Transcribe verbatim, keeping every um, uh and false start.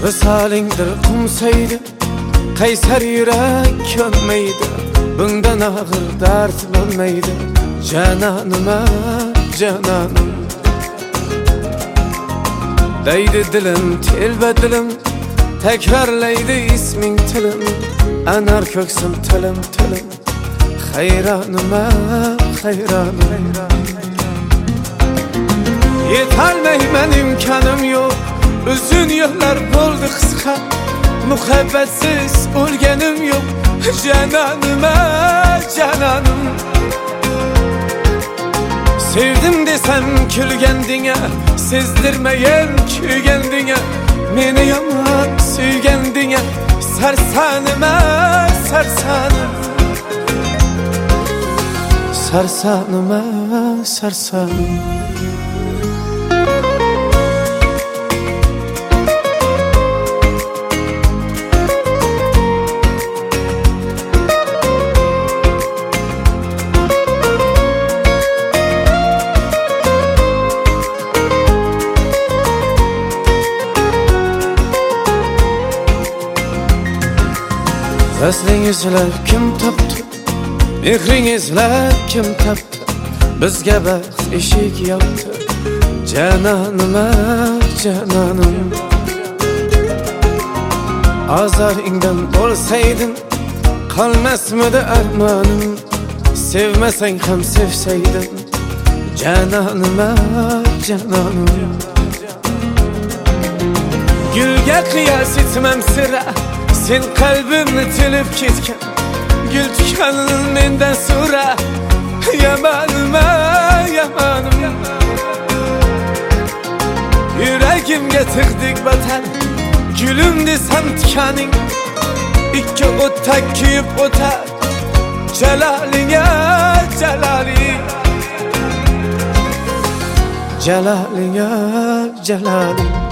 Misalingdir qumsaydi, qaysar yurak könmeydi. Bundan ağır dert bo'lmaydi. Cananıma, cananım. Deydi dilim, telba dilim, tekrarlaydi isming tilim. Anar ko'ksim tilim, tilim. Hayranıma, hayranım. Yetolmayman, imkonim yo'q. Uzun yıllar bo'ldi qisqa. Muhabbatsiz o'lganim yo'q. Cananıma, cananım. Sevdim desem külgendine, sezdirmeyen kügendine. Meni yaman suygendine, sarsanıma, sarsanım. Sarsanıma, sarsanım. Vaslinizlar kim topdi? Mehringizlar kim topdi? Bizga baxt eshik yopdi. Cananıma, cananım. Azaringdan bo'lsaydim, qolmasmidi armonim. Sevmasang ham sevsaydim. Cananıma, cananım. Gülga qiyos etmam sira. Sen kalbimni tilib ketgan. Gül tikanin mendan so'ra. Yamanıma, yamanım. Yuragimga tig'dik vatan. Gülüm desam tikaning. Ikki o'ttak kuyib o'tar. Jalalinga, jalaling. Jalalinga, jalaling.